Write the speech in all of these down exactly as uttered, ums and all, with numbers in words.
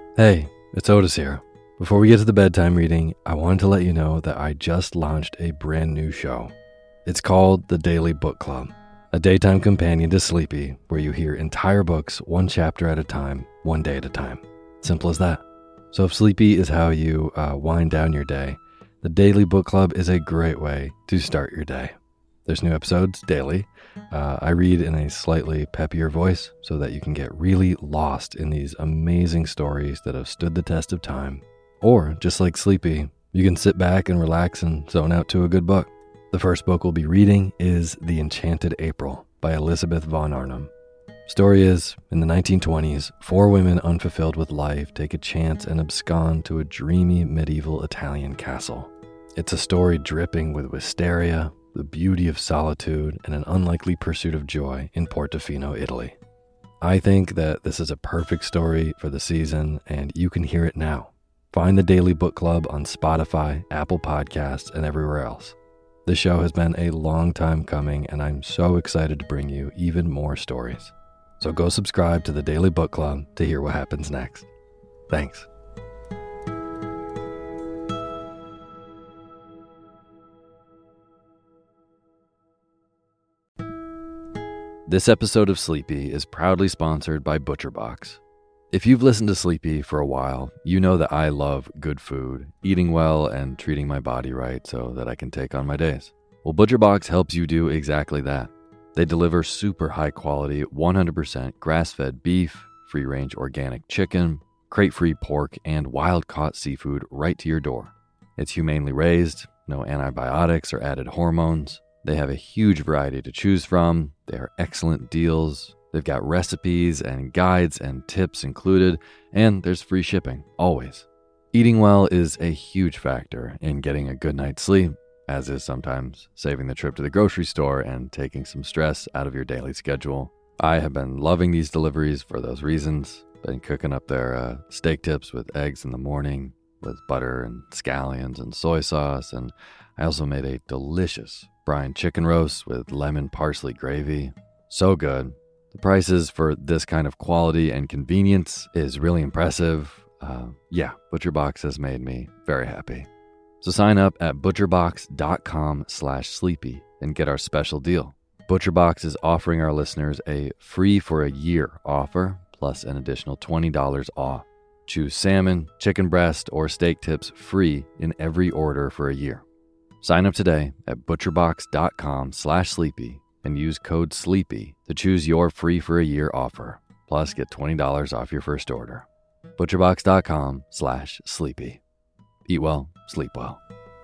Hey, it's Otis here. Before we get to the bedtime reading, I wanted to let you know that I just launched a brand new show. It's called The Daily Book Club, a daytime companion to Sleepy, where you hear entire books one chapter at a time, one day at a time. Simple as that. So if Sleepy is how you uh, wind down your day, The Daily Book Club is a great way to start your day. There's new episodes daily. Uh, I read in a slightly peppier voice so that you can get really lost in these amazing stories that have stood the test of time. Or, just like Sleepy, you can sit back and relax and zone out to a good book. The first book we'll be reading is The Enchanted April by Elizabeth von Arnim. Story is, in the nineteen twenties, four women unfulfilled with life take a chance and abscond to a dreamy medieval Italian castle. It's a story dripping with wisteria, the beauty of solitude, and an unlikely pursuit of joy in Portofino, Italy. I think that this is a perfect story for the season, and you can hear it now. Find the Daily Book Club on Spotify, Apple Podcasts, and everywhere else. This show has been a long time coming, and I'm so excited to bring you even more stories. So go subscribe to the Daily Book Club to hear what happens next. Thanks. This episode of Sleepy is proudly sponsored by ButcherBox. If you've listened to Sleepy for a while, you know that I love good food, eating well, and treating my body right so that I can take on my days. Well, ButcherBox helps you do exactly that. They deliver super high quality, one hundred percent grass-fed beef, free-range organic chicken, crate-free pork, and wild-caught seafood right to your door. It's humanely raised, no antibiotics or added hormones. They have a huge variety to choose from. They are excellent deals. They've got recipes and guides and tips included, and there's free shipping, always. Eating well is a huge factor in getting a good night's sleep, as is sometimes saving the trip to the grocery store and taking some stress out of your daily schedule. I have been loving these deliveries for those reasons. Been cooking up their uh, steak tips with eggs in the morning, with butter and scallions and soy sauce, and I also made a delicious brine chicken roast with lemon parsley gravy. So good. The prices for this kind of quality and convenience is really impressive. Uh, yeah, ButcherBox has made me very happy. So sign up at butcherbox.com slash sleepy and get our special deal. ButcherBox is offering our listeners a free for a year offer, plus an additional twenty dollars off. Choose salmon, chicken breast, or steak tips free in every order for a year. Sign up today at butcherbox.com slash sleepy and use code SLEEPY to choose your free for a year offer. Plus, get twenty dollars off your first order. butcherbox.com slash sleepy. Eat well, sleep well.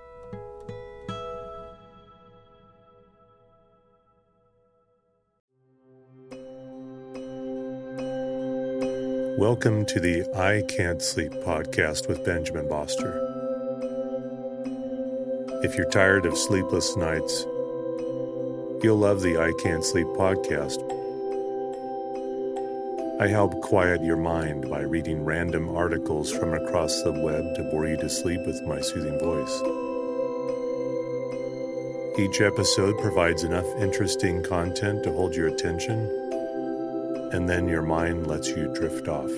Welcome to the I Can't Sleep podcast with Benjamin Boster. If you're tired of sleepless nights, you'll love the I Can't Sleep podcast. I help quiet your mind by reading random articles from across the web to bore you to sleep with my soothing voice. Each episode provides enough interesting content to hold your attention, and then your mind lets you drift off.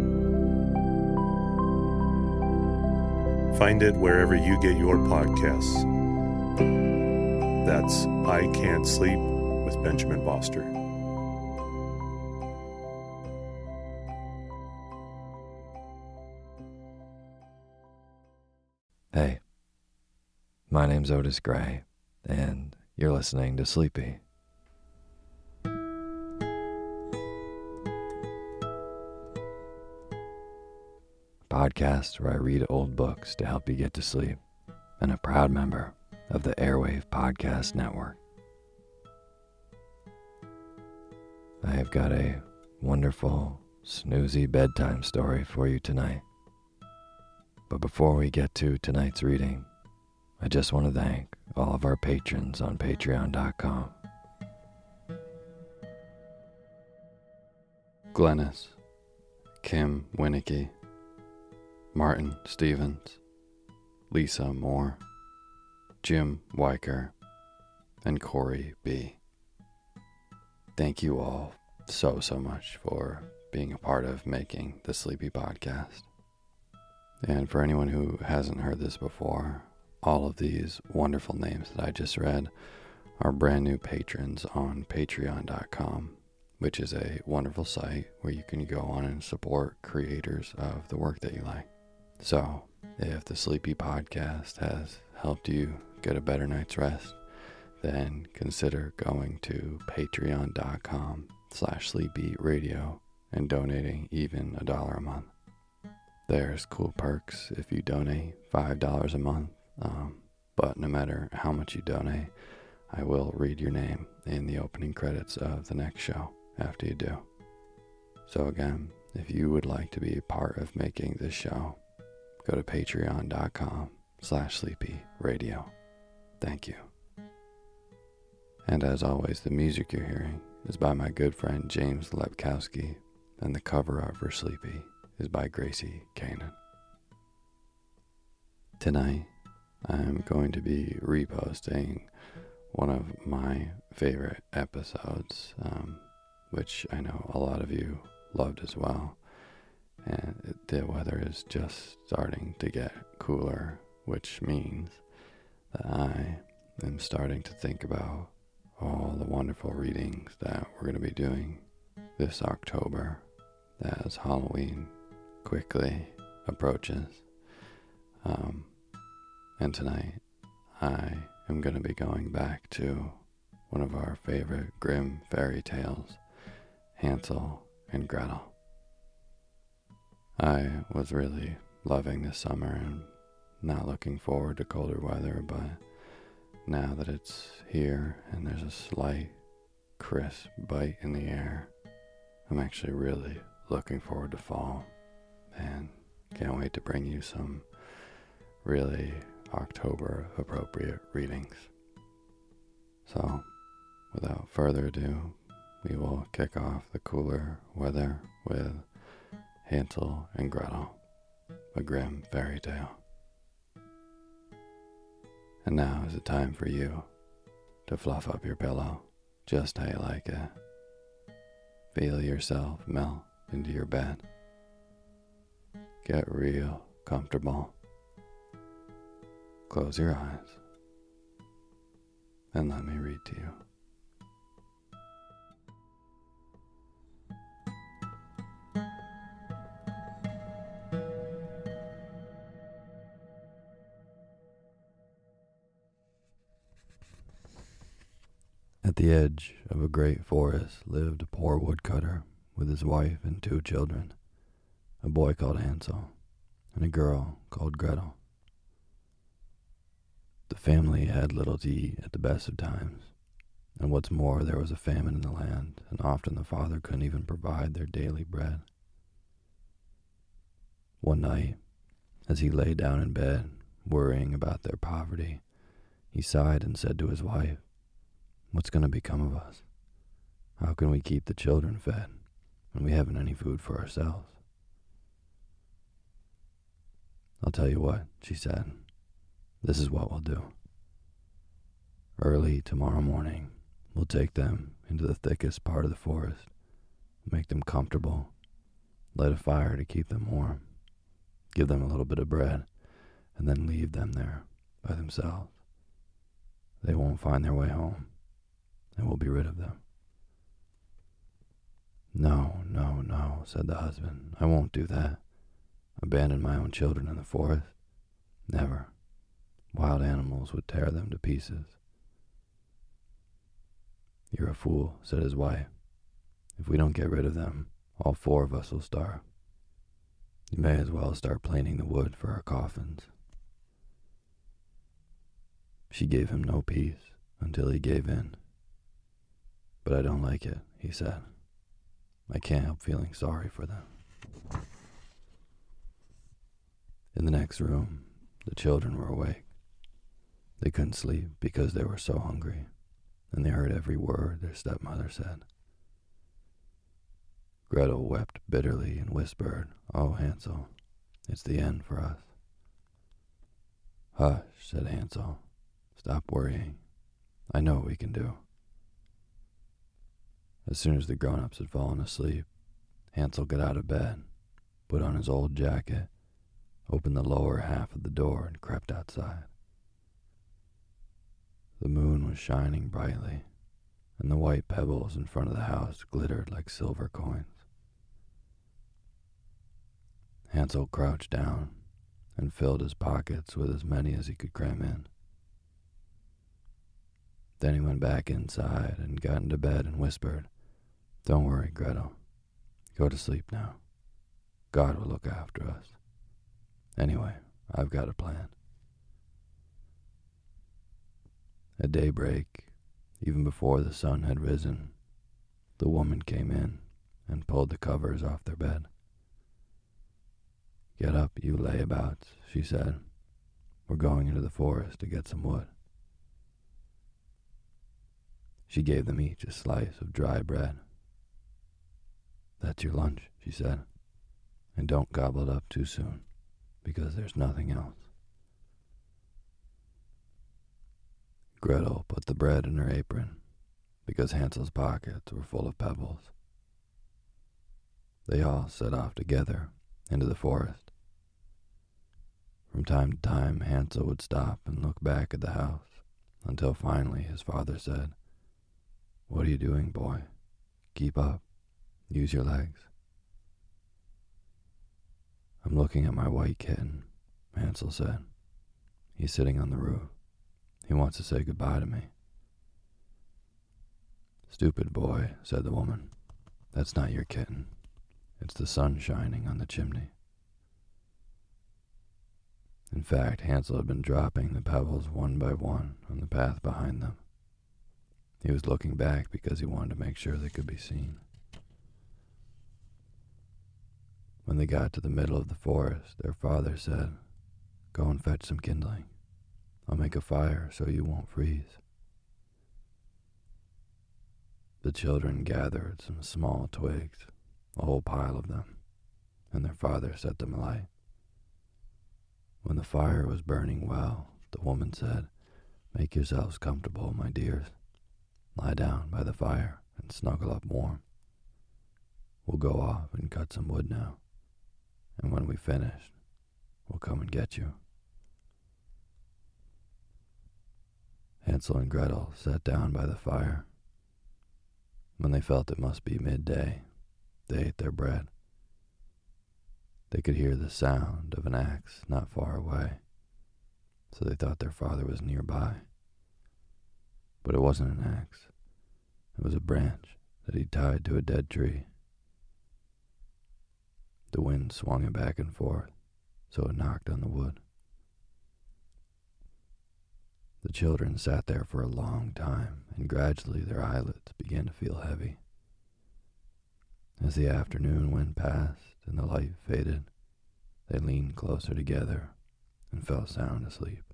Find it wherever you get your podcasts. That's I Can't Sleep with Benjamin Boster. Hey, my name's Otis Gray, and you're listening to Sleepy. Podcast where I read old books to help you get to sleep, and a proud member of the Airwave Podcast Network. I have got a wonderful, snoozy bedtime story for you tonight. But before we get to tonight's reading, I just want to thank all of our patrons on patreon dot com. Glennis, Kim Winicky, Martin Stevens, Lisa Moore, Jim Weicker, and Corey B. Thank you all so, so much for being a part of making the Sleepy Podcast. And for anyone who hasn't heard this before, all of these wonderful names that I just read are brand new patrons on patreon dot com, which is a wonderful site where you can go on and support creators of the work that you like. So, if the Sleepy Podcast has helped you get a better night's rest, then consider going to patreon dot com slash sleepy radio and donating even a dollar a month. There's cool perks if you donate five dollars a month, um, but no matter how much you donate, I will read your name in the opening credits of the next show after you do. So again, if you would like to be a part of making this show, go to patreon dot com slash sleepy radio. Thank you. And as always, the music you're hearing is by my good friend James Lepkowski, and the cover art for Sleepy is by Gracie Kanan. Tonight, I'm going to be reposting one of my favorite episodes, um, which I know a lot of you loved as well. And the weather is just starting to get cooler, which means that I am starting to think about all the wonderful readings that we're going to be doing this October as Halloween quickly approaches. Um, and tonight I am going to be going back to one of our favorite grim fairy tales, Hansel and Gretel. I was really loving this summer and not looking forward to colder weather, but now that it's here and there's a slight, crisp bite in the air, I'm actually really looking forward to fall and can't wait to bring you some really October appropriate readings. So, without further ado, we will kick off the cooler weather with Hansel and Gretel, a grim fairy tale. And now is the time for you to fluff up your pillow just how you like it. Feel yourself melt into your bed. Get real comfortable. Close your eyes and let me read to you. At the edge of a great forest lived a poor woodcutter with his wife and two children, a boy called Hansel and a girl called Gretel. The family had little to eat at the best of times, and what's more, there was a famine in the land, and often the father couldn't even provide their daily bread. One night, as he lay down in bed, worrying about their poverty, he sighed and said to his wife, "What's going to become of us? How can we keep the children fed when we haven't any food for ourselves?" "I'll tell you what," she said. "This is what we'll do. Early tomorrow morning, we'll take them into the thickest part of the forest, make them comfortable, light a fire to keep them warm, give them a little bit of bread, and then leave them there by themselves. They won't find their way home, and we'll be rid of them." "No, no, no," said the husband. "I won't do that. Abandon my own children in the forest? Never. Wild animals would tear them to pieces." "You're a fool," said his wife. "If we don't get rid of them, all four of us will starve. You may as well start planing the wood for our coffins." She gave him no peace until he gave in. "But I don't like it," he said. "I can't help feeling sorry for them." In the next room, the children were awake. They couldn't sleep because they were so hungry, and they heard every word their stepmother said. Gretel wept bitterly and whispered, "Oh, Hansel, it's the end for us." "Hush," said Hansel. "Stop worrying. I know what we can do." As soon as the grown-ups had fallen asleep, Hansel got out of bed, put on his old jacket, opened the lower half of the door, and crept outside. The moon was shining brightly, and the white pebbles in front of the house glittered like silver coins. Hansel crouched down and filled his pockets with as many as he could cram in. Then he went back inside and got into bed and whispered, "Don't worry, Gretel. Go to sleep now. God will look after us. Anyway, I've got a plan." At daybreak, even before the sun had risen, the woman came in and pulled the covers off their bed. "Get up, you layabouts," she said. "We're going into the forest to get some wood." She gave them each a slice of dry bread. "That's your lunch," she said, "and don't gobble it up too soon, because there's nothing else." Gretel put the bread in her apron, because Hansel's pockets were full of pebbles. They all set off together into the forest. From time to time, Hansel would stop and look back at the house, until finally his father said, "What are you doing, boy? Keep up. Use your legs." "I'm looking at my white kitten," Hansel said. "He's sitting on the roof. He wants to say goodbye to me." "Stupid boy," said the woman. "That's not your kitten. It's the sun shining on the chimney." In fact, Hansel had been dropping the pebbles one by one on the path behind them. He was looking back because he wanted to make sure they could be seen. When they got to the middle of the forest, their father said, "Go and fetch some kindling. I'll make a fire so you won't freeze." The children gathered some small twigs, a whole pile of them, and their father set them alight. When the fire was burning well, the woman said, "Make yourselves comfortable, my dears. Lie down by the fire and snuggle up warm. We'll go off and cut some wood now, and when we finish, we'll come and get you." Hansel and Gretel sat down by the fire. When they felt it must be midday, they ate their bread. They could hear the sound of an axe not far away, so they thought their father was nearby. But it wasn't an axe. It was a branch that he tied to a dead tree. The wind swung it back and forth, so it knocked on the wood. The children sat there for a long time, and gradually their eyelids began to feel heavy. As the afternoon went past and the light faded, they leaned closer together and fell sound asleep.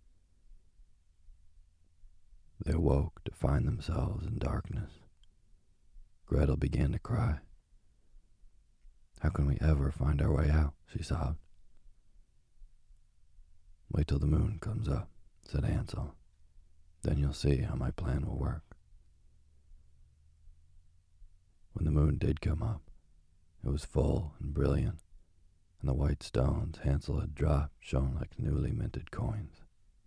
They awoke to find themselves in darkness. Gretel began to cry. "How can we ever find our way out?" she sobbed. "Wait till the moon comes up," said Hansel. "Then you'll see how my plan will work." When the moon did come up, it was full and brilliant, and the white stones Hansel had dropped shone like newly minted coins.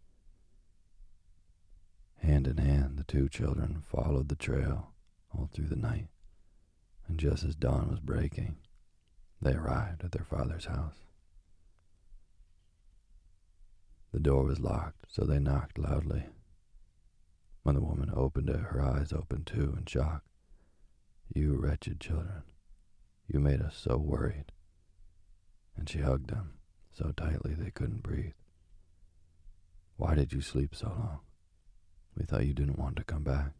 Hand in hand, the two children followed the trail all through the night, and just as dawn was breaking, they arrived at their father's house. The door was locked, so they knocked loudly. When the woman opened it, her eyes opened too in shock. "You wretched children, you made us so worried." And she hugged them so tightly they couldn't breathe. "Why did you sleep so long? We thought you didn't want to come back."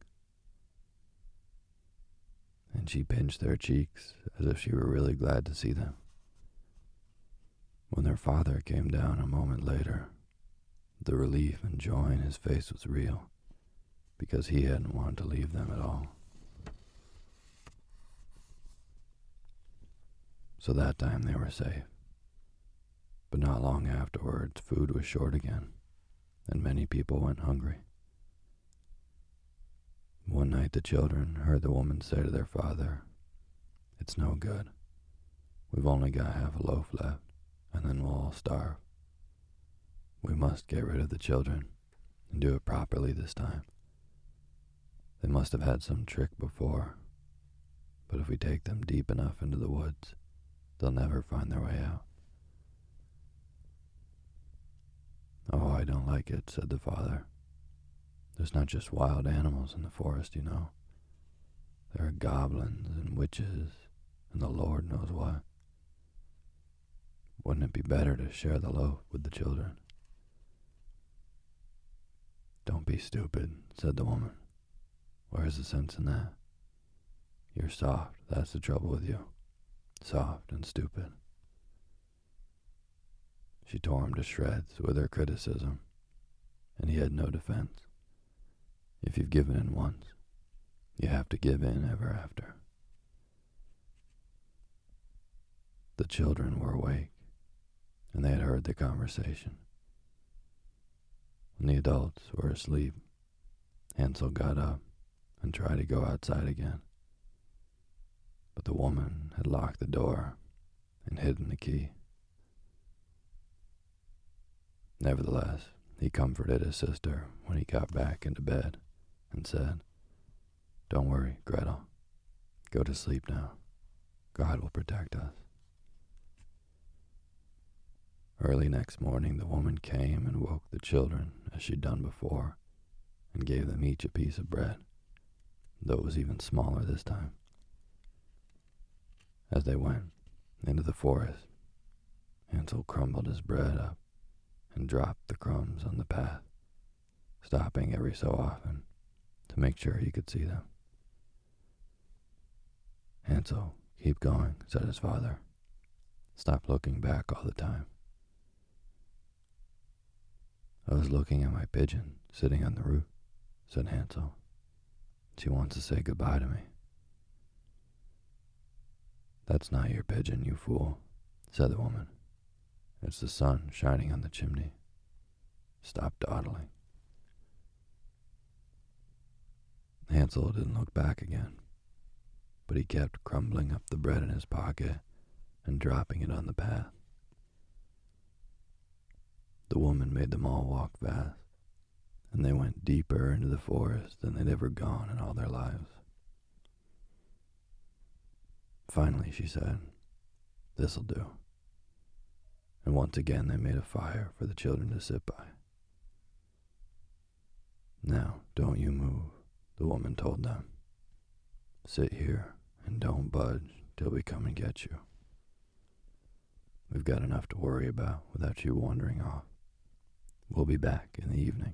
And she pinched their cheeks as if she were really glad to see them. When their father came down a moment later, the relief and joy in his face was real, because he hadn't wanted to leave them at all. So that time they were safe. But not long afterwards, food was short again, and many people went hungry. One night the children heard the woman say to their father, "It's no good. We've only got half a loaf left, and then we'll all starve. We must get rid of the children and do it properly this time. They must have had some trick before, but if we take them deep enough into the woods, they'll never find their way out." "Oh, I don't like it," said the father. "There's not just wild animals in the forest, you know. There are goblins and witches and the Lord knows what. Wouldn't it be better to share the loaf with the children?" "Don't be stupid," said the woman. "Where's the sense in that? You're soft, that's the trouble with you. Soft and stupid." She tore him to shreds with her criticism, and he had no defense. If you've given in once, you have to give in ever after. The children were awake, and they had heard the conversation. When the adults were asleep, Hansel got up and tried to go outside again, but the woman had locked the door and hidden the key. Nevertheless, he comforted his sister when he got back into bed and said, "Don't worry, Gretel. Go to sleep now. God will protect us." Early next morning, the woman came and woke the children as she'd done before and gave them each a piece of bread, though it was even smaller this time. As they went into the forest, Hansel crumbled his bread up and dropped the crumbs on the path, stopping every so often to make sure he could see them. "Hansel, keep going," said his father. "Stop looking back all the time." "I was looking at my pigeon sitting on the roof," said Hansel. "She wants to say goodbye to me." "That's not your pigeon, you fool," said the woman. "It's the sun shining on the chimney. Stop dawdling." Hansel didn't look back again, but he kept crumbling up the bread in his pocket and dropping it on the path. The woman made them all walk fast, and they went deeper into the forest than they'd ever gone in all their lives. Finally, she said, "This'll do." And once again they made a fire for the children to sit by. "Now, don't you move," the woman told them. "Sit here and don't budge till we come and get you. We've got enough to worry about without you wandering off. We'll be back in the evening."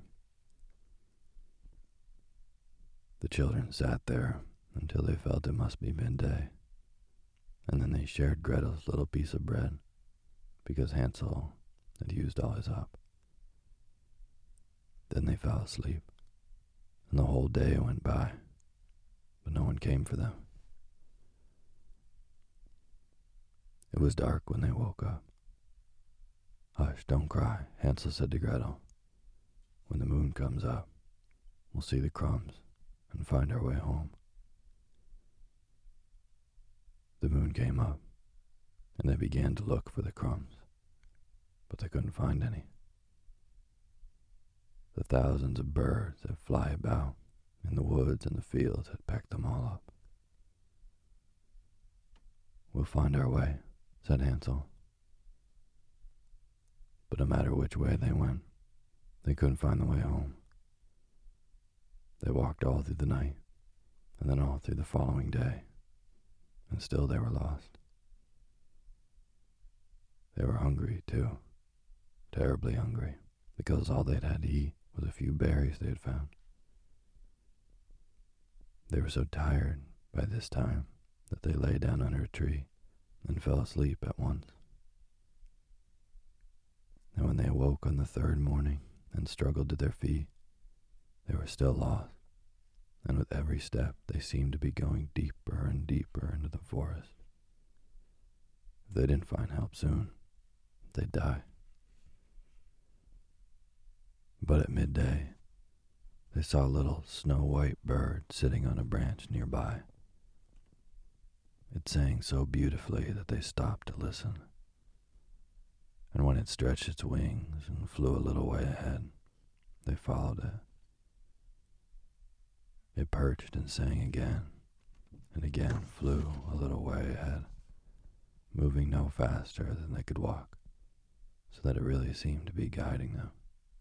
The children sat there until they felt it must be midday, and then they shared Gretel's little piece of bread, because Hansel had used all his up. Then they fell asleep, and the whole day went by, but no one came for them. It was dark when they woke up. "Hush, don't cry," Hansel said to Gretel. "When the moon comes up, we'll see the crumbs and find our way home." The moon came up, and they began to look for the crumbs, but they couldn't find any. The thousands of birds that fly about in the woods and the fields had pecked them all up. "We'll find our way," said Hansel. But no matter which way they went, they couldn't find the way home. They walked all through the night, and then all through the following day, and still they were lost. They were hungry, too, terribly hungry, because all they'd had to eat was a few berries they had found. They were so tired by this time that they lay down under a tree and fell asleep at once. And when they awoke on the third morning and struggled to their feet, they were still lost, and with every step they seemed to be going deeper and deeper into the forest. If they didn't find help soon, they'd die. But at midday, they saw a little snow-white bird sitting on a branch nearby. It sang so beautifully that they stopped to listen. when it stretched its wings and flew a little way ahead, they followed it. It perched and sang again, and again flew a little way ahead, moving no faster than they could walk, so that it really seemed to be guiding them.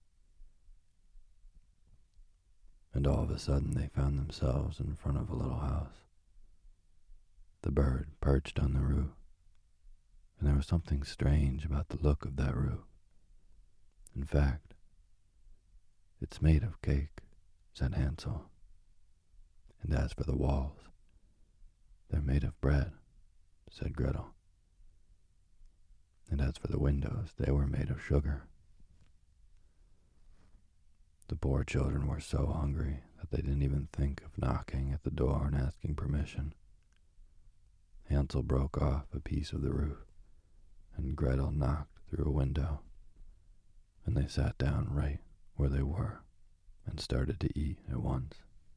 And all of a sudden they found themselves in front of a little house. The bird perched on the roof, and there was something strange about the look of that roof. In fact, it's made of cake, said Hansel. And as for the walls, they're made of bread, said Gretel. And as for the windows, they were made of sugar. The poor children were so hungry that they didn't even think of knocking at the door and asking permission. Hansel broke off a piece of the roof, and Gretel knocked through a window, and they sat down right where they were and started to eat at once.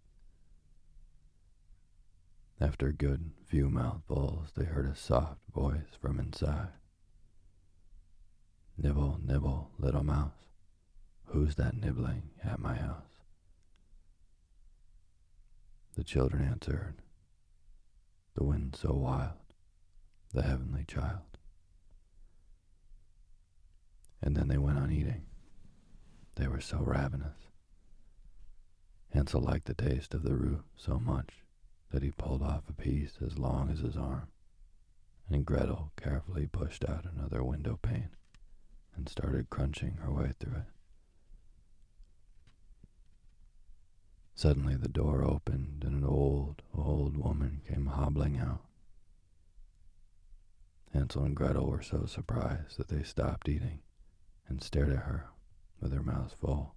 After a good few mouthfuls, they heard a soft voice from inside. "Nibble, nibble, little mouse, who's that nibbling at my house?" The children answered, "The wind so wild, the heavenly child." And then they went on eating. They were so ravenous. Hansel liked the taste of the root so much that he pulled off a piece as long as his arm, and Gretel carefully pushed out another window pane and started crunching her way through it. Suddenly the door opened and an old, old woman came hobbling out. Hansel and Gretel were so surprised that they stopped eating and stared at her with their mouths full.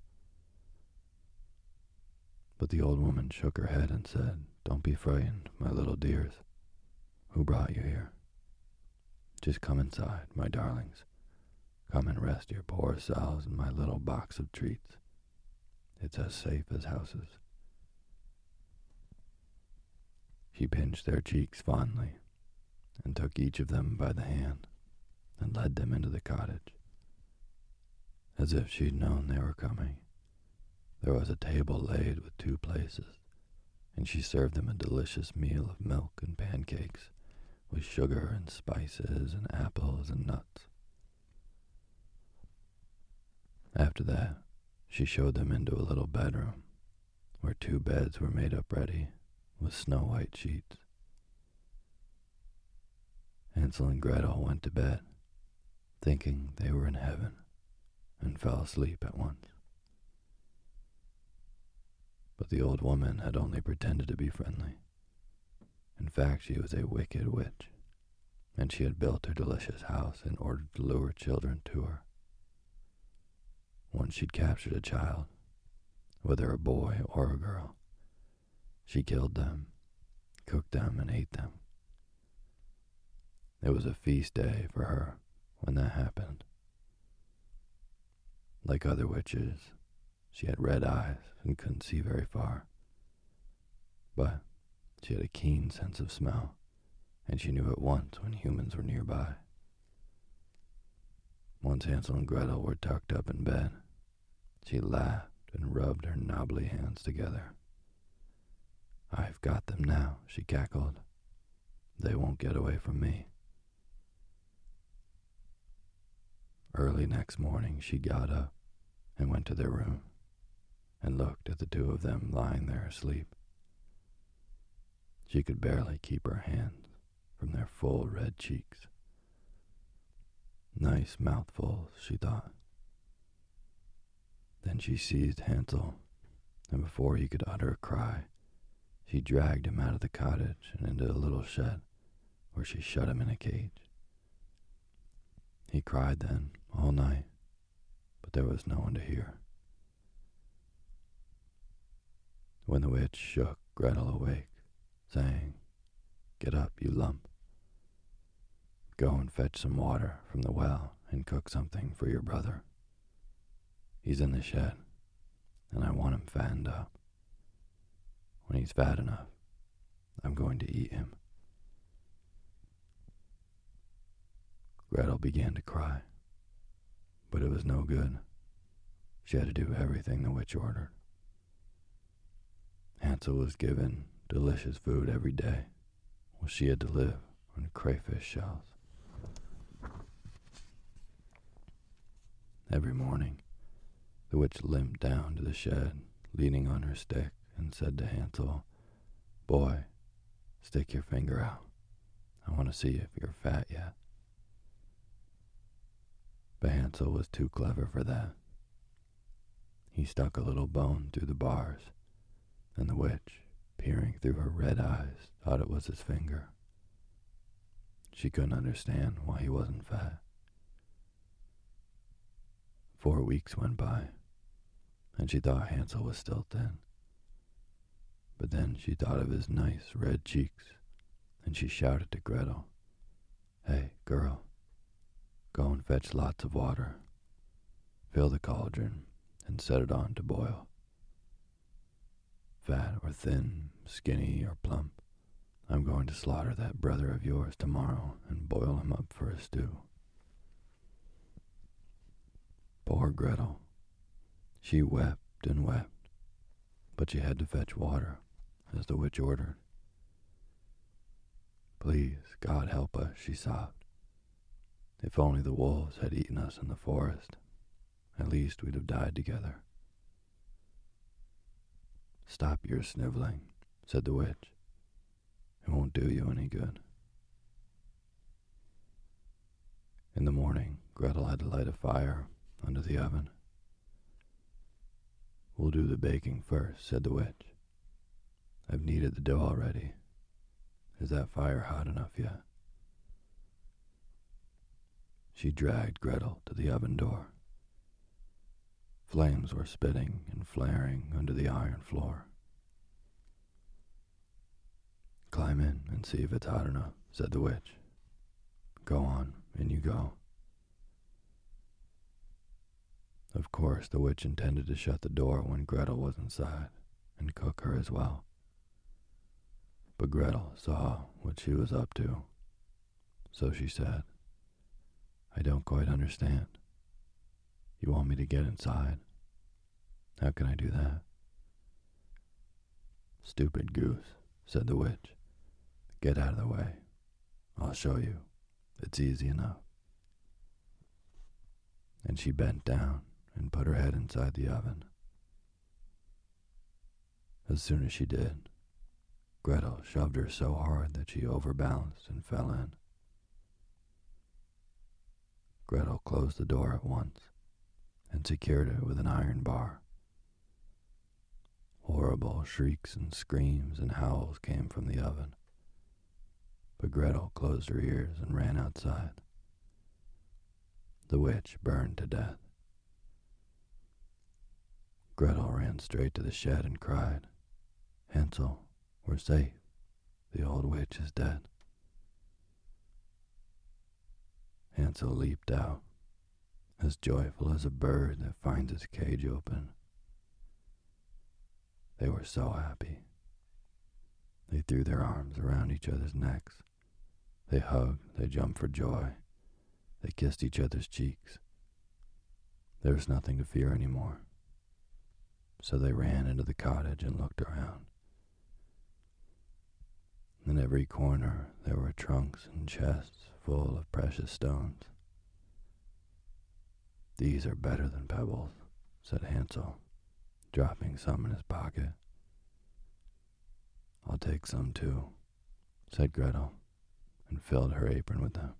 But the old woman shook her head and said, "Don't be frightened, my little dears. Who brought you here? Just come inside, my darlings. Come and rest your poor selves in my little box of treats. It's as safe as houses." She pinched their cheeks fondly and took each of them by the hand and led them into the cottage. As if she'd known they were coming, there was a table laid with two places, and she served them a delicious meal of milk and pancakes with sugar and spices and apples and nuts. After that, she showed them into a little bedroom where two beds were made up ready with snow-white sheets. Hansel and Gretel went to bed, thinking they were in heaven, and fell asleep at once. But the old woman had only pretended to be friendly. In fact, she was a wicked witch, and she had built her delicious house in order to lure children to her. Once she'd captured a child, whether a boy or a girl. She killed them, cooked them, and ate them. It was a feast day for her when that happened. Like other witches, she had red eyes and couldn't see very far. But she had a keen sense of smell, and she knew at once when humans were nearby. Once Hansel and Gretel were tucked up in bed, she laughed and rubbed her knobbly hands together. "I've got them now," she cackled. "They won't get away from me." Early next morning she got up and went to their room and looked at the two of them lying there asleep. She could barely keep her hands from their full red cheeks. Nice mouthfuls, she thought. Then she seized Hansel, and before he could utter a cry, she dragged him out of the cottage and into a little shed where she shut him in a cage. He cried then all night, but there was no one to hear. When the witch shook Gretel awake, saying, "Get up, you lump. Go and fetch some water from the well and cook something for your brother. He's in the shed, and I want him fattened up. When he's fat enough, I'm going to eat him." Gretel began to cry, But it was no good. She had to do everything the witch ordered. Hansel was given delicious food every day, while she had to live on crayfish shells. Every morning, the witch limped down to the shed, leaning on her stick, and said to Hansel, "Boy, stick your finger out. I want to see if you're fat yet." But Hansel was too clever for that. He stuck a little bone through the bars, and the witch, peering through her red eyes, thought it was his finger. She couldn't understand why he wasn't fat. Four weeks went by, and she thought Hansel was still thin. But then she thought of his nice red cheeks, and she shouted to Gretel, "Hey, girl, go and fetch lots of water. Fill the cauldron and set it on to boil. Fat or thin, skinny or plump, I'm going to slaughter that brother of yours tomorrow and boil him up for a stew." Poor Gretel. She wept and wept, but she had to fetch water, as the witch ordered. "Please, God help us," she sobbed. "If only the wolves had eaten us in the forest, at least we'd have died together." "Stop your sniveling," said the witch. "It won't do you any good." In the morning, Gretel had to light a fire under the oven. "We'll do the baking first," said the witch. "I've kneaded the dough already. Is that fire hot enough yet?" She dragged Gretel to the oven door. Flames were spitting and flaring under the iron floor. "Climb in and see if it's hot enough," said the witch. "Go on, in you go." Of course, the witch intended to shut the door when Gretel was inside and cook her as well. But Gretel saw what she was up to, so she said, "I don't quite understand. You want me to get inside? How can I do that?" "Stupid goose," said the witch. "Get out of the way. I'll show you. It's easy enough." And she bent down and put her head inside the oven. As soon as she did, Gretel shoved her so hard that she overbalanced and fell in. Gretel closed the door at once and secured it with an iron bar. Horrible shrieks and screams and howls came from the oven, but Gretel closed her ears and ran outside. The witch burned to death. Gretel ran straight to the shed and cried, "Hansel, we're safe. The old witch is dead." Hansel leaped out, as joyful as a bird that finds its cage open. They were so happy. They threw their arms around each other's necks. They hugged, they jumped for joy. They kissed each other's cheeks. There was nothing to fear anymore. So they ran into the cottage and looked around. In every corner there were trunks and chests full of precious stones. "These are better than pebbles," said Hansel, dropping some in his pocket. "I'll take some too," said Gretel, and filled her apron with them.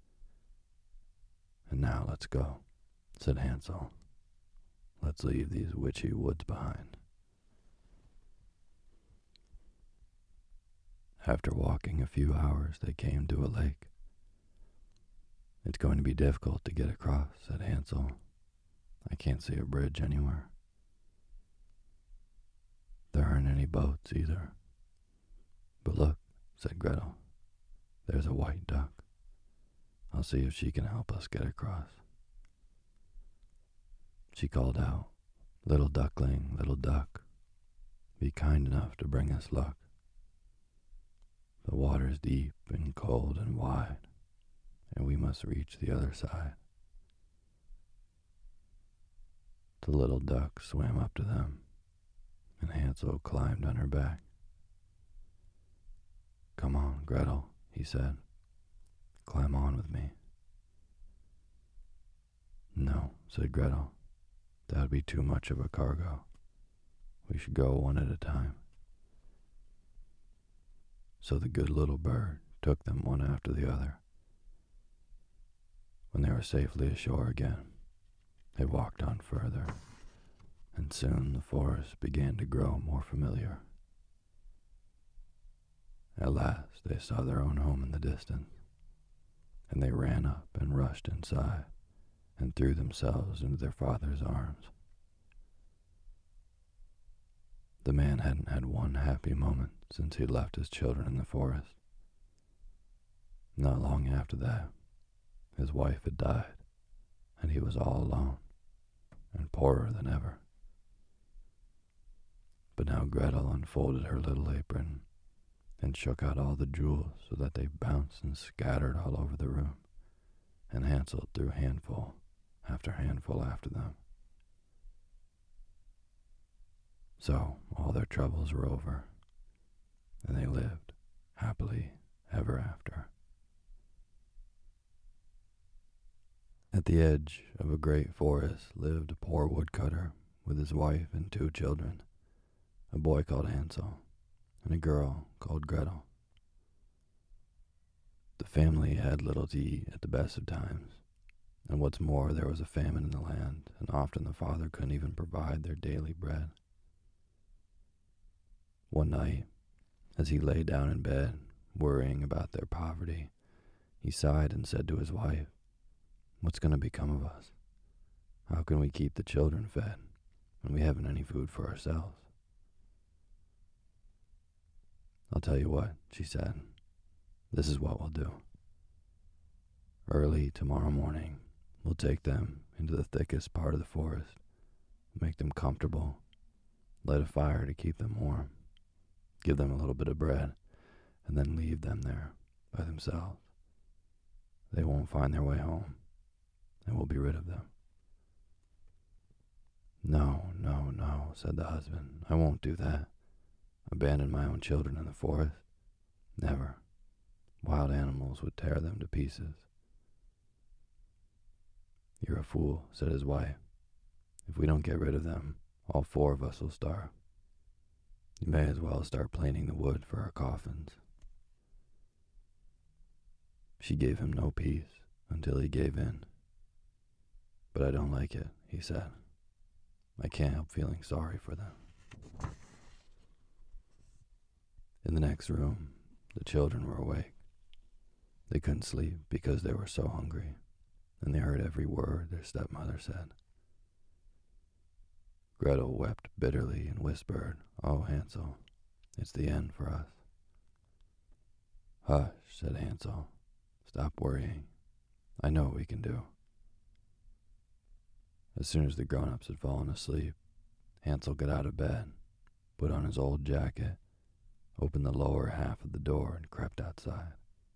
"And now let's go," said Hansel. "Let's leave these witchy woods behind." After walking a few hours, they came to a lake. "It's going to be difficult to get across," said Hansel. "I can't see a bridge anywhere." "There aren't any boats either." "But look," said Gretel, "there's a white duck. I'll see if she can help us get across." She called out, "Little duckling, little duck, be kind enough to bring us luck. The water's deep and cold and wide, and we must reach the other side." The little duck swam up to them, and Hansel climbed on her back. "Come on, Gretel," he said. "Climb on with me." "No," said Gretel. "That would be too much of a cargo. We should go one at a time." So the good little bird took them one after the other. When they were safely ashore again, they walked on further, and soon the forest began to grow more familiar. At last they saw their own home in the distance, and they ran up and rushed inside and threw themselves into their father's arms. The man hadn't had one happy moment since he left his children in the forest. Not long after that, his wife had died, and he was all alone, and poorer than ever. But now Gretel unfolded her little apron and shook out all the jewels so that they bounced and scattered all over the room, and Hansel threw handful after handful after them. So all their troubles were over, and they lived happily ever after. At the edge of a great forest lived a poor woodcutter with his wife and two children, a boy called Hansel and a girl called Gretel. The family had little to eat at the best of times, and what's more, there was a famine in the land, and often the father couldn't even provide their daily bread. One night, as he lay down in bed, worrying about their poverty, he sighed and said to his wife, "What's going to become of us? How can we keep the children fed when we haven't any food for ourselves?" "I'll tell you what," she said. "This is what we'll do. Early tomorrow morning, we'll take them into the thickest part of the forest, make them comfortable, light a fire to keep them warm, give them a little bit of bread, and then leave them there by themselves. They won't find their way home, and we'll be rid of them." "No, no, no," said the husband. "I won't do that. Abandon my own children in the forest? Never. Wild animals would tear them to pieces." "You're a fool," said his wife. "If we don't get rid of them, all four of us will starve. You may as well start planing the wood for our coffins." She gave him no peace until he gave in. "But I don't like it," he said. "I can't help feeling sorry for them." In the next room, the children were awake. They couldn't sleep because they were so hungry, and they heard every word their stepmother said. Gretel wept bitterly and whispered, "Oh, Hansel, it's the end for us." "Hush," said Hansel. "Stop worrying. I know what we can do." As soon as the grown-ups had fallen asleep, Hansel got out of bed, put on his old jacket, opened the lower half of the door, and crept outside.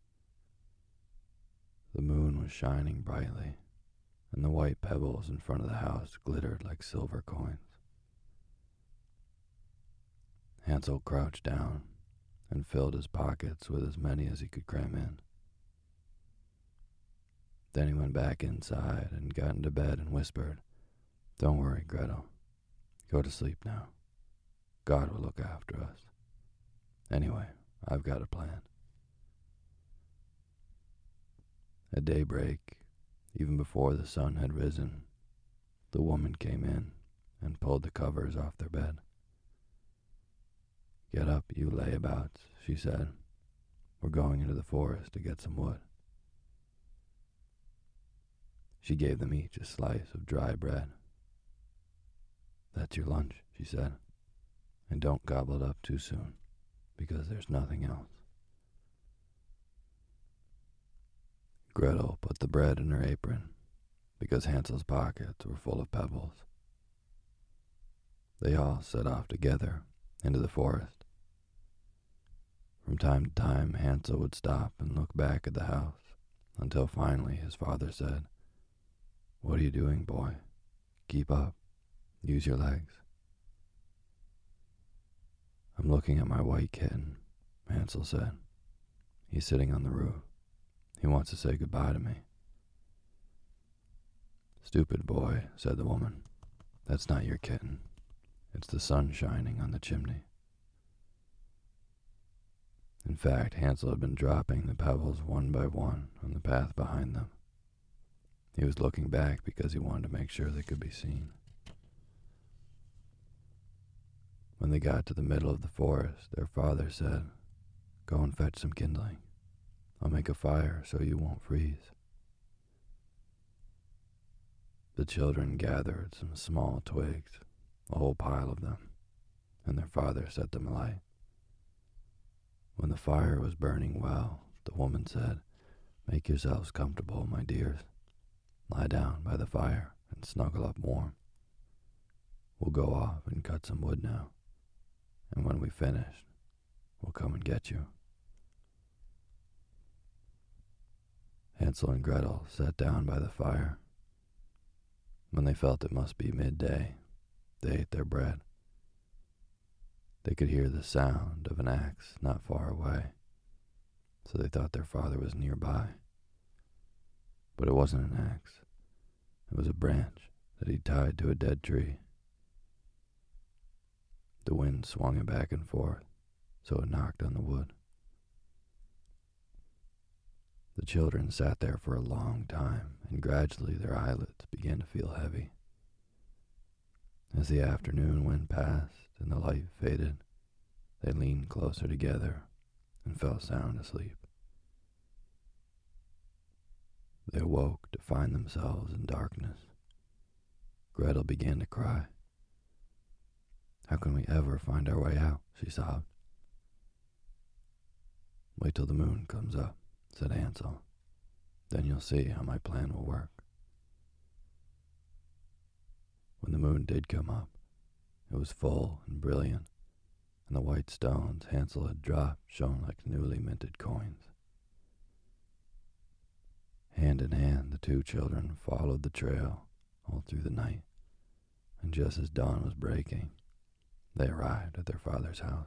The moon was shining brightly, and the white pebbles in front of the house glittered like silver coins. Hansel crouched down and filled his pockets with as many as he could cram in. Then he went back inside and got into bed and whispered, "Don't worry, Gretel. Go to sleep now. God will look after us. Anyway, I've got a plan." At daybreak, even before the sun had risen, the woman came in and pulled the covers off their bed. "Get up, you layabouts," she said. "We're going into the forest to get some wood." She gave them each a slice of dry bread. "That's your lunch," she said, "and don't gobble it up too soon, because there's nothing else." Gretel put the bread in her apron, because Hansel's pockets were full of pebbles. They all set off together into the forest. From time to time, Hansel would stop and look back at the house, until finally his father said, "What are you doing, boy? Keep up. Use your legs. I'm looking at my white kitten, Hansel said. He's sitting on the roof. He wants to say goodbye to me. Stupid boy, said the woman. That's not your kitten. It's the sun shining on the chimney. In fact, Hansel had been dropping the pebbles one by one on the path behind them. He was looking back because he wanted to make sure they could be seen. When they got to the middle of the forest, their father said, Go and fetch some kindling. I'll make a fire so you won't freeze. The children gathered some small twigs, a whole pile of them, and their father set them alight. When the fire was burning well, the woman said, Make yourselves comfortable, my dears. Lie down by the fire and snuggle up warm. We'll go off and cut some wood now, and when we've finished, we'll come and get you. Hansel and Gretel sat down by the fire. When they felt it must be midday, they ate their bread. They could hear the sound of an axe not far away, so they thought their father was nearby. But it wasn't an axe. It was a branch that he tied to a dead tree. The wind swung it back and forth, so it knocked on the wood. The children sat there for a long time, and gradually their eyelids began to feel heavy. As the afternoon went past and the light faded, they leaned closer together and fell sound asleep. They awoke to find themselves in darkness. Gretel began to cry. How can we ever find our way out? She sobbed. Wait till the moon comes up, said Hansel. Then you'll see how my plan will work. When the moon did come up, it was full and brilliant, and the white stones Hansel had dropped shone like newly minted coins. Hand in hand, the two children followed the trail all through the night, and just as dawn was breaking, they arrived at their father's house.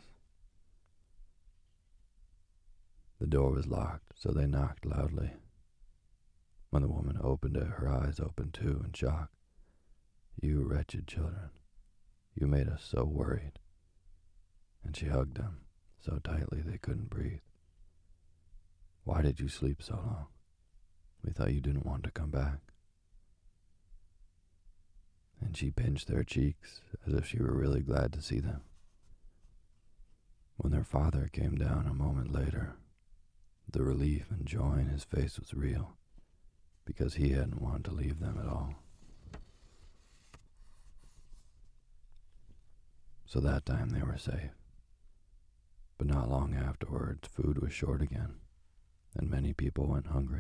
The door was locked, so they knocked loudly. When the woman opened it, her eyes opened too in shock. You wretched children, you made us so worried. And she hugged them so tightly they couldn't breathe. Why did you sleep so long? We thought you didn't want to come back. And she pinched their cheeks as if she were really glad to see them. When their father came down a moment later, the relief and joy in his face was real, because he hadn't wanted to leave them at all. So that time they were safe. But not long afterwards, food was short again, and many people went hungry.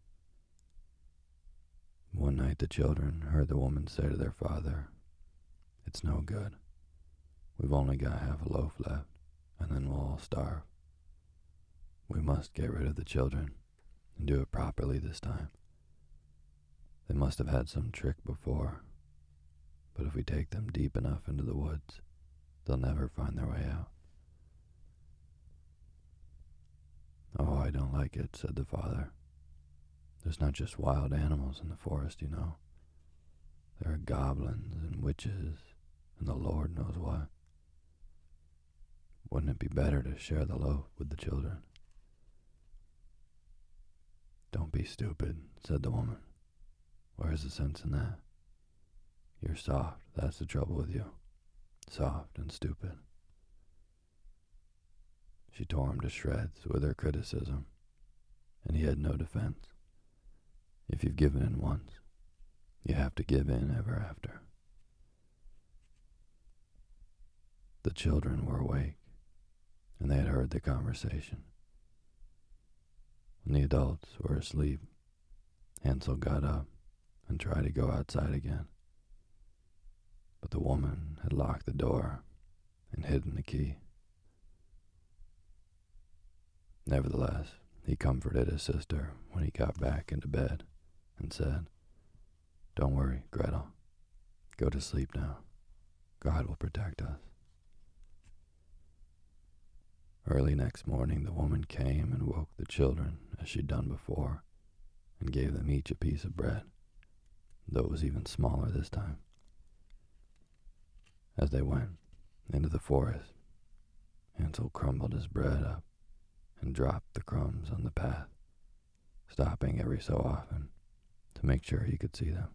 One night the children heard the woman say to their father, It's no good. We've only got half a loaf left, and then we'll all starve. We must get rid of the children, and do it properly this time. They must have had some trick before, but if we take them deep enough into the woods, they'll never find their way out. Oh, I don't like it, said the father. There's not just wild animals in the forest, you know. There are goblins and witches, and the Lord knows what. Wouldn't it be better to share the loaf with the children? Don't be stupid, said the woman. Where's the sense in that? You're soft, that's the trouble with you. Soft and stupid. She tore him to shreds with her criticism, and he had no defense. If you've given in once, you have to give in ever after. The children were awake, and they had heard the conversation. When the adults were asleep, Hansel got up and tried to go outside again. But the woman had locked the door and hidden the key. Nevertheless, he comforted his sister when he got back into bed and said, Don't worry, Gretel. Go to sleep now. God will protect us. Early next morning, the woman came and woke the children as she'd done before, and gave them each a piece of bread, though it was even smaller this time. As they went into the forest, Hansel crumbled his bread up and dropped the crumbs on the path, stopping every so often to make sure he could see them.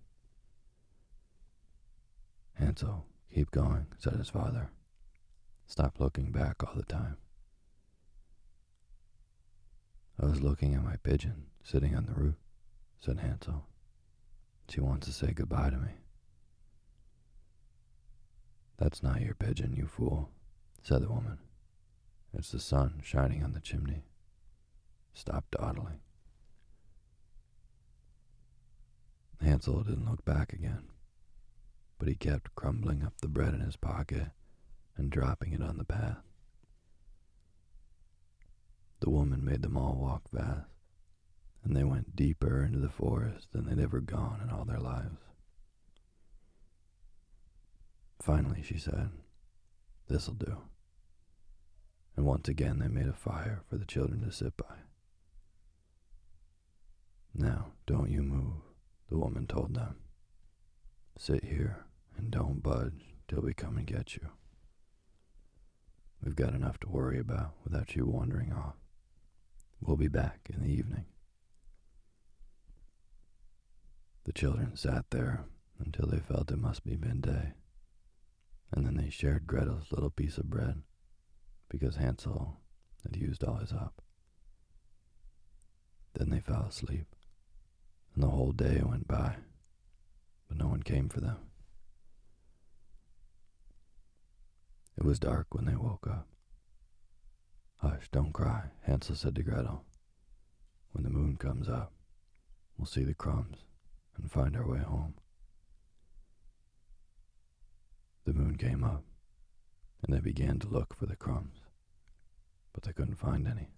"Hansel, keep going," said his father. "Stop looking back all the time." "I was looking at my pigeon sitting on the roof," said Hansel. "She wants to say goodbye to me." "That's not your pigeon, you fool," said the woman. "It's the sun shining on the chimney. Stop dawdling." Hansel didn't look back again, but he kept crumbling up the bread in his pocket and dropping it on the path. The woman made them all walk fast, and they went deeper into the forest than they'd ever gone in all their lives. Finally, she said, "This'll do." And once again they made a fire for the children to sit by. "Now, don't you move," the woman told them. "Sit here and don't budge till we come and get you. We've got enough to worry about without you wandering off. We'll be back in the evening." The children sat there until they felt it must be midday, and then they shared Gretel's little piece of bread, because Hansel had used all his up. Then they fell asleep, and the whole day went by, but no one came for them. It was dark when they woke up. "Hush, don't cry," Hansel said to Gretel. "When the moon comes up, we'll see the crumbs and find our way home." The moon came up, and they began to look for the crumbs, but they couldn't find any.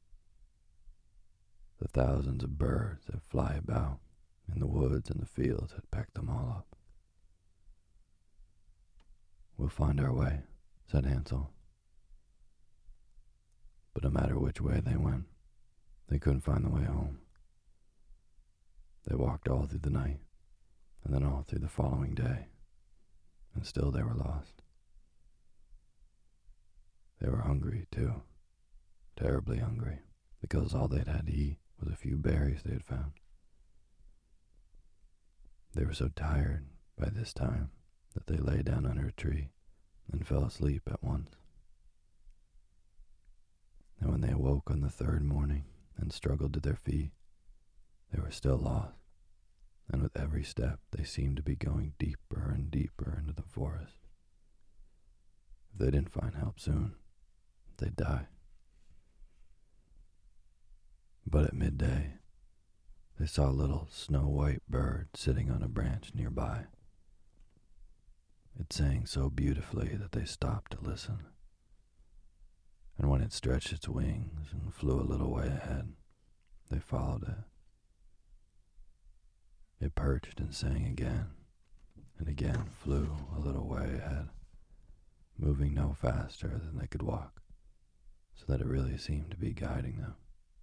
The thousands of birds that fly about in the woods and the fields had pecked them all up. "We'll find our way," said Hansel. But no matter which way they went, they couldn't find the way home. They walked all through the night, and then all through the following day, and still they were lost. They were hungry, too, terribly hungry, because all they'd had to eat was a few berries they had found. They were so tired by this time that they lay down under a tree and fell asleep at once. And when they awoke on the third morning and struggled to their feet, they were still lost, and with every step they seemed to be going deeper and deeper into the forest. If they didn't find help soon, they'd die. But at midday, they saw a little snow-white bird sitting on a branch nearby. It sang so beautifully that they stopped to listen. And when it stretched its wings and flew a little way ahead, they followed it. It perched and sang again, and again flew a little way ahead, moving no faster than they could walk, so that it really seemed to be guiding them.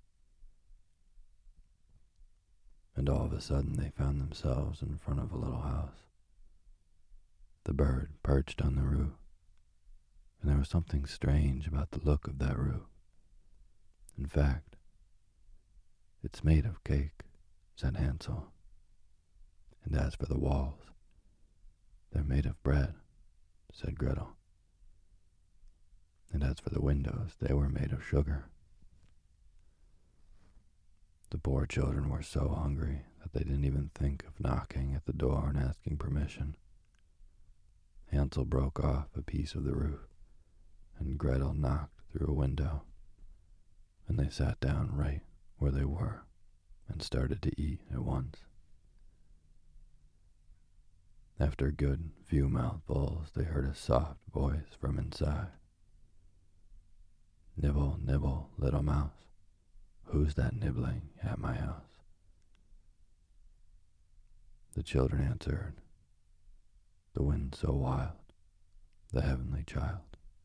And all of a sudden they found themselves in front of a little house. The bird perched on the roof, and there was something strange about the look of that roof. In fact, "It's made of cake," said Hansel. "And as for the walls, they're made of bread," said Gretel. "And as for the windows, they were made of sugar." The poor children were so hungry that they didn't even think of knocking at the door and asking permission. Hansel broke off a piece of the roof, and Gretel knocked through a window, and they sat down right where they were and started to eat at once. After a good few mouthfuls, they heard a soft voice from inside. "Nibble, nibble, little mouse, who's that nibbling at my house?" The children answered, "The wind's so wild, the heavenly child.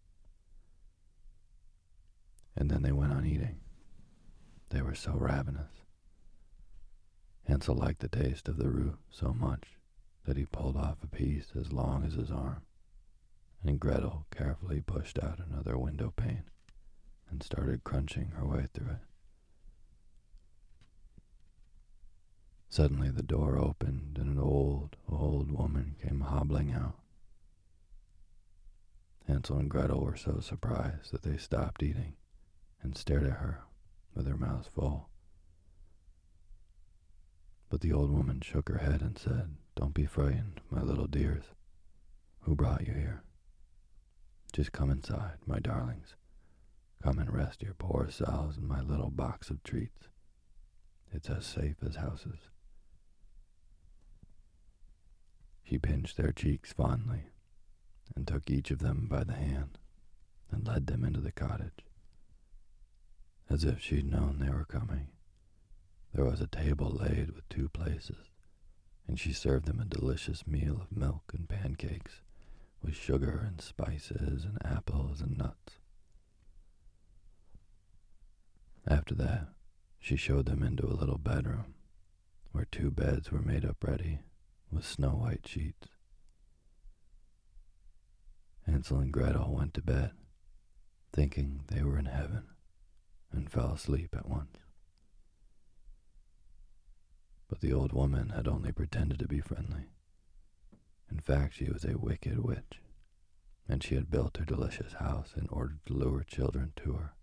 And then they went on eating. They were so ravenous. Hansel liked the taste of the root so much that he pulled off a piece as long as his arm, and Gretel carefully pushed out another window pane and started crunching her way through it. Suddenly the door opened and an old, old woman came hobbling out. Hansel and Gretel were so surprised that they stopped eating and stared at her with their mouths full. But the old woman shook her head and said, "Don't be frightened, my little dears. Who brought you here? Just come inside, my darlings. Come and rest your poor selves in my little box of treats. It's as safe as houses." She pinched their cheeks fondly and took each of them by the hand and led them into the cottage. As if she'd known they were coming, there was a table laid with two places, and she served them a delicious meal of milk and pancakes with sugar and spices and apples and nuts. After that, she showed them into a little bedroom where two beds were made up ready with snow-white sheets. Hansel and Gretel went to bed, thinking they were in heaven, and fell asleep at once. But the old woman had only pretended to be friendly. In fact, she was a wicked witch, and she had built her delicious house in order to lure children to her.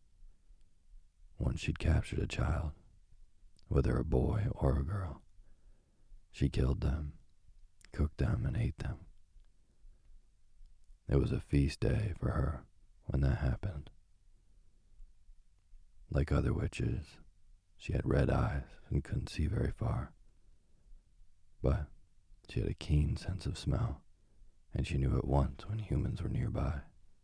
Once she'd captured a child, whether a boy or a girl. She killed them, cooked them, and ate them. It was a feast day for her when that happened. Like other witches, she had red eyes and couldn't see very far. But she had a keen sense of smell, and she knew at once when humans were nearby.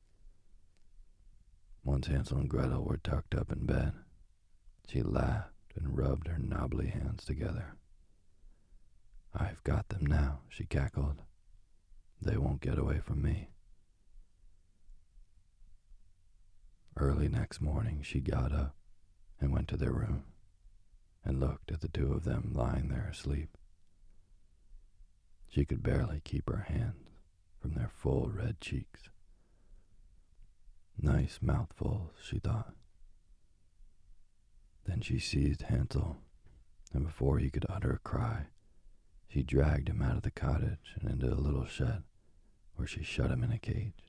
Once Hansel and Gretel were tucked up in bed, she laughed and rubbed her knobbly hands together. "I've got them now," she cackled. "They won't get away from me." Early next morning she got up and went to their room and looked at the two of them lying there asleep. She could barely keep her hands from their full red cheeks. Nice mouthfuls, she thought. Then she seized Hansel, and before he could utter a cry, she dragged him out of the cottage and into a little shed where she shut him in a cage.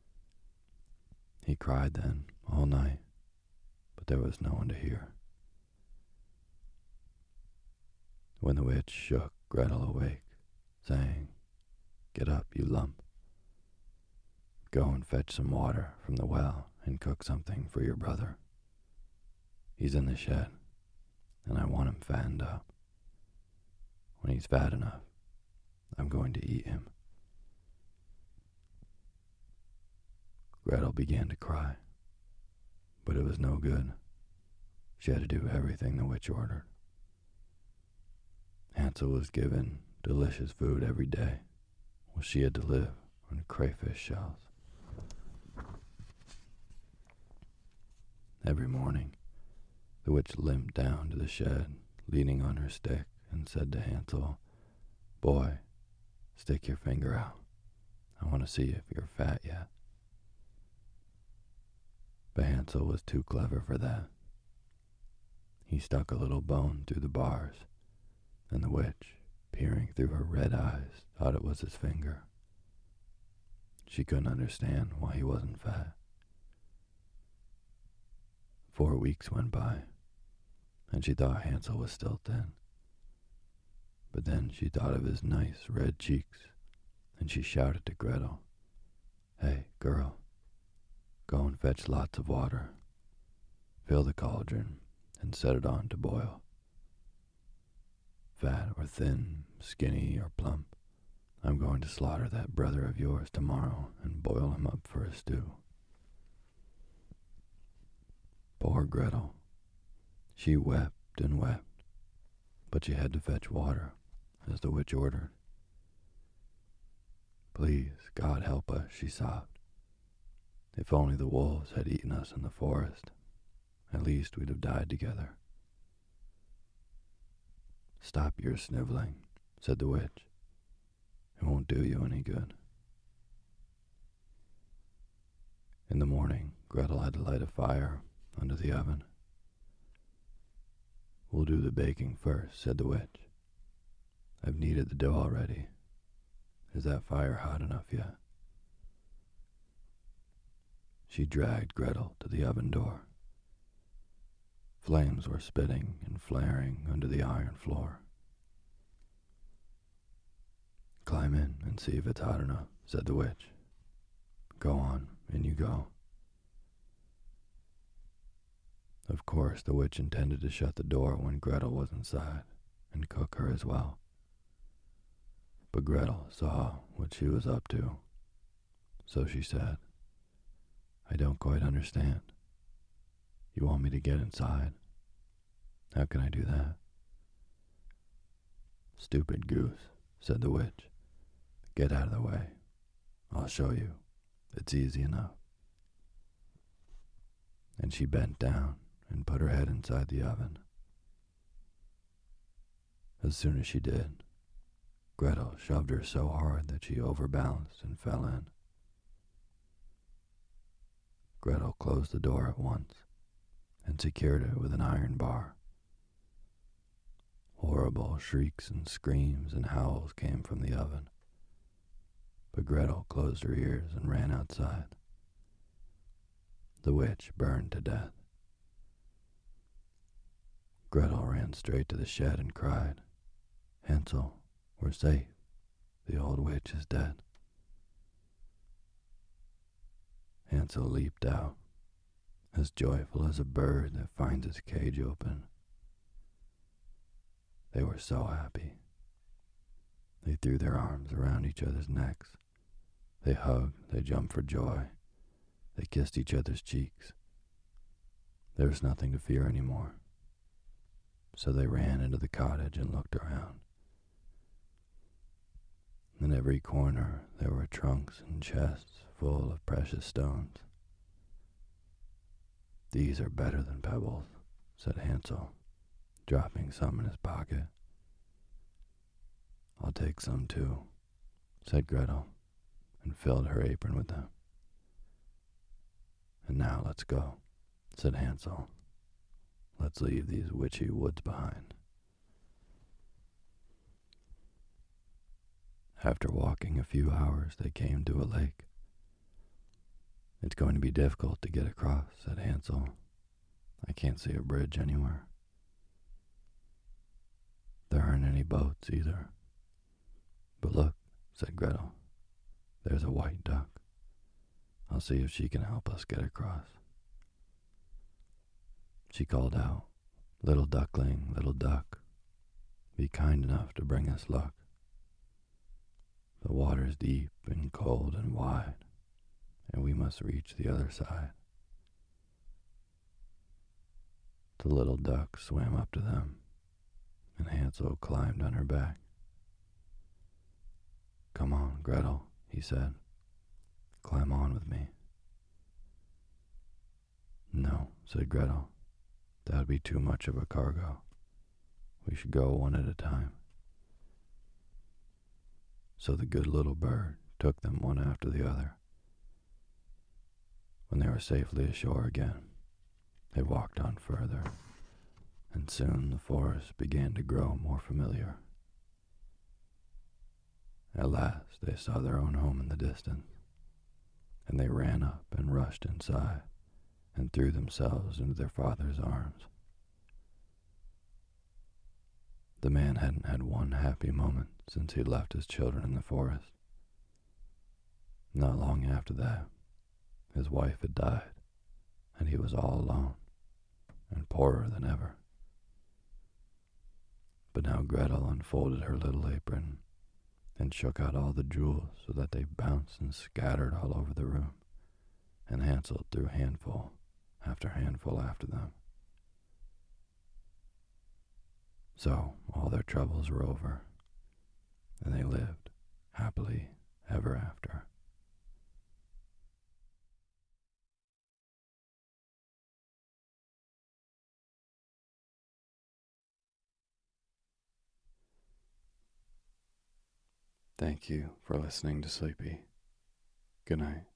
He cried then all night, but there was no one to hear. When the witch shook Gretel awake, saying, "Get up, you lump. Go and fetch some water from the well and cook something for your brother. He's in the shed, and I want him fattened up. When he's fat enough, I'm going to eat him." Gretel began to cry, but it was no good. She had to do everything the witch ordered. Hansel was given delicious food every day, while she had to live on crayfish shells. Every morning, the witch limped down to the shed, leaning on her stick, and said to Hansel, "Boy, stick your finger out. I want to see if you're fat yet." But Hansel was too clever for that. He stuck a little bone through the bars, and the witch, peering through her red eyes, thought it was his finger. She couldn't understand why he wasn't fat. Four weeks went by, and she thought Hansel was still thin. But then she thought of his nice red cheeks, and she shouted to Gretel, "Hey, girl, go and fetch lots of water. Fill the cauldron and set it on to boil. Fat or thin, skinny or plump, I'm going to slaughter that brother of yours tomorrow and boil him up for a stew." Poor Gretel. She wept and wept, but she had to fetch water, as the witch ordered. Please, God help us, she sobbed. If only the wolves had eaten us in the forest, at least we'd have died together. Stop your sniveling, said the witch. It won't do you any good. In the morning, Gretel had to light a fire under the oven. We'll do the baking first, said the witch. I've kneaded the dough already. Is that fire hot enough yet? She dragged Gretel to the oven door. Flames were spitting and flaring under the iron floor. Climb in and see if it's hot enough, said the witch. Go on, in you go. Of course, the witch intended to shut the door when Gretel was inside and cook her as well. But Gretel saw what she was up to, so she said, I don't quite understand. You want me to get inside? How can I do that? Stupid goose, said the witch. Get out of the way. I'll show you. It's easy enough. And she bent down and put her head inside the oven. As soon as she did, Gretel shoved her so hard that she overbalanced and fell in. Gretel closed the door at once and secured it with an iron bar. Horrible shrieks and screams and howls came from the oven, but Gretel closed her ears and ran outside. The witch burned to death. Gretel ran straight to the shed and cried, Hansel, we're safe. The old witch is dead. Hansel leaped out, as joyful as a bird that finds its cage open. They were so happy. They threw their arms around each other's necks. They hugged, they jumped for joy. They kissed each other's cheeks. There was nothing to fear anymore. So they ran into the cottage and looked around. In every corner there were trunks and chests full of precious stones. These are better than pebbles, said Hansel, dropping some in his pocket. I'll take some too, said Gretel, and filled her apron with them. And now let's go, said Hansel. Let's leave these witchy woods behind. After walking a few hours, they came to a lake. It's going to be difficult to get across, said Hansel. I can't see a bridge anywhere. There aren't any boats either. But look, said Gretel, there's a white duck. I'll see if she can help us get across. She called out, Little duckling, little duck, be kind enough to bring us luck. The water's deep and cold and wide, and we must reach the other side. The little duck swam up to them, and Hansel climbed on her back. Come on, Gretel, he said. Climb on with me. No, said Gretel. That would be too much of a cargo. We should go one at a time. So the good little bird took them one after the other. When they were safely ashore again, they walked on further, and soon the forest began to grow more familiar. At last they saw their own home in the distance, and they ran up and rushed inside and threw themselves into their father's arms. The man hadn't had one happy moment since he left his children in the forest. Not long after that, his wife had died, and he was all alone, and poorer than ever. But now Gretel unfolded her little apron and shook out all the jewels so that they bounced and scattered all over the room, and Hansel threw handful after handful after them. So all their troubles were over, and they lived happily ever ever after. Thank you for listening to Sleepy. Good night.